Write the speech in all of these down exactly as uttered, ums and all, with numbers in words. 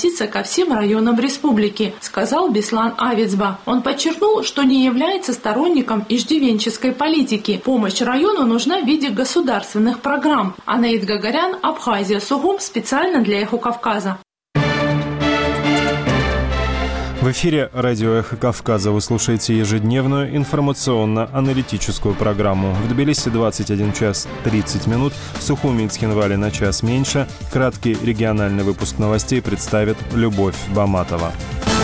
ко всем районам республики, сказал Беслан Авицба. Он подчеркнул, что не является сторонником иждивенческой политики. Помощь району нужна в виде государственных программ. Анаид Гагарян, Абхазия, Сугум, специально для Эхо Кавказа. В эфире радио «Эхо Кавказа» вы слушаете ежедневную информационно-аналитическую программу. В Тбилиси двадцать один час тридцать минут, в Сухуми и Цхинвале на час меньше. Краткий региональный выпуск новостей представит Любовь Баматова.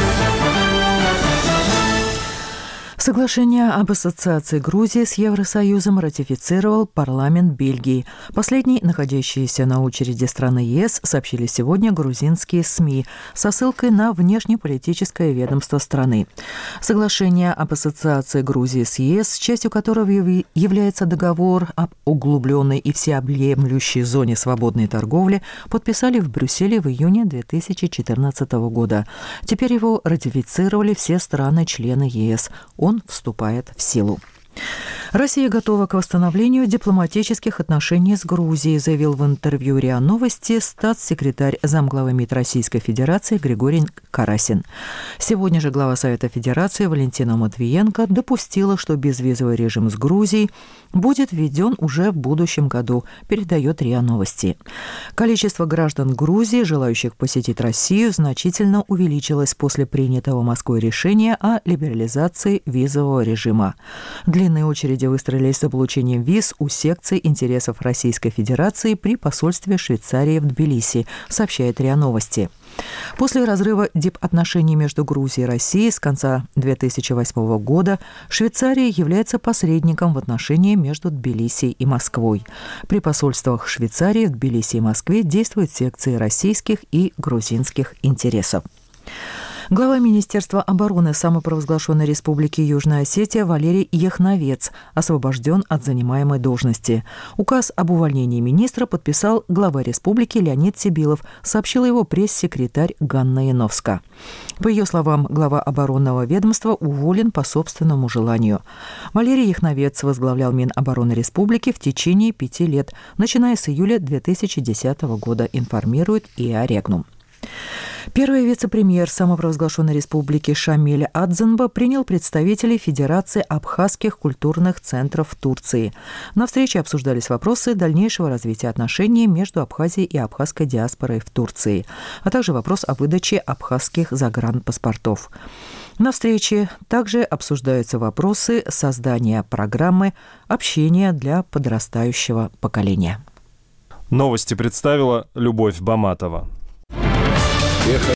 Соглашение об ассоциации Грузии с Евросоюзом ратифицировал парламент Бельгии. Последний, находящиеся на очереди страны ЕС, сообщили сегодня грузинские СМИ со ссылкой на внешнеполитическое ведомство страны. Соглашение об ассоциации Грузии с ЕС, частью которого является договор об углубленной и всеобъемлющей зоне свободной торговли, подписали в Брюсселе в июне две тысячи четырнадцатого года. Теперь его ратифицировали все страны-члены ЕС. Он вступает в силу. Россия готова к восстановлению дипломатических отношений с Грузией, заявил в интервью РИА Новости статс-секретарь замглавы МИД Российской Федерации Григорий Карасин. Сегодня же глава Совета Федерации Валентина Матвиенко допустила, что безвизовый режим с Грузией будет введен уже в будущем году, передает РИА Новости. Количество граждан Грузии, желающих посетить Россию, значительно увеличилось после принятого Москвой решения о либерализации визового режима. Длинные очереди выстроились за получением виз у секций интересов Российской Федерации при посольстве Швейцарии в Тбилиси, сообщает РИА Новости. После разрыва дипотношений между Грузией и Россией с конца две тысячи восьмого года Швейцария является посредником в отношении между Тбилиси и Москвой. При посольствах Швейцарии в Тбилиси и Москве действуют секции российских и грузинских интересов. Глава Министерства обороны самопровозглашенной Республики Южная Осетия Валерий Яхновец освобожден от занимаемой должности. Указ об увольнении министра подписал глава республики Леонид Сибилов, сообщила его пресс-секретарь Ганна Яновска. По ее словам, глава оборонного ведомства уволен по собственному желанию. Валерий Яхновец возглавлял Минобороны Республики в течение пяти лет, начиная с июля две тысячи десятого года, информирует ИА Регнум. Первый вице-премьер самопровозглашенной республики Шамиль Адзенба принял представителей Федерации абхазских культурных центров в Турции. На встрече обсуждались вопросы дальнейшего развития отношений между Абхазией и абхазской диаспорой в Турции, а также вопрос о выдаче абхазских загранпаспортов. На встрече также обсуждаются вопросы создания программы общения для подрастающего поколения. Новости представила Любовь Баматова.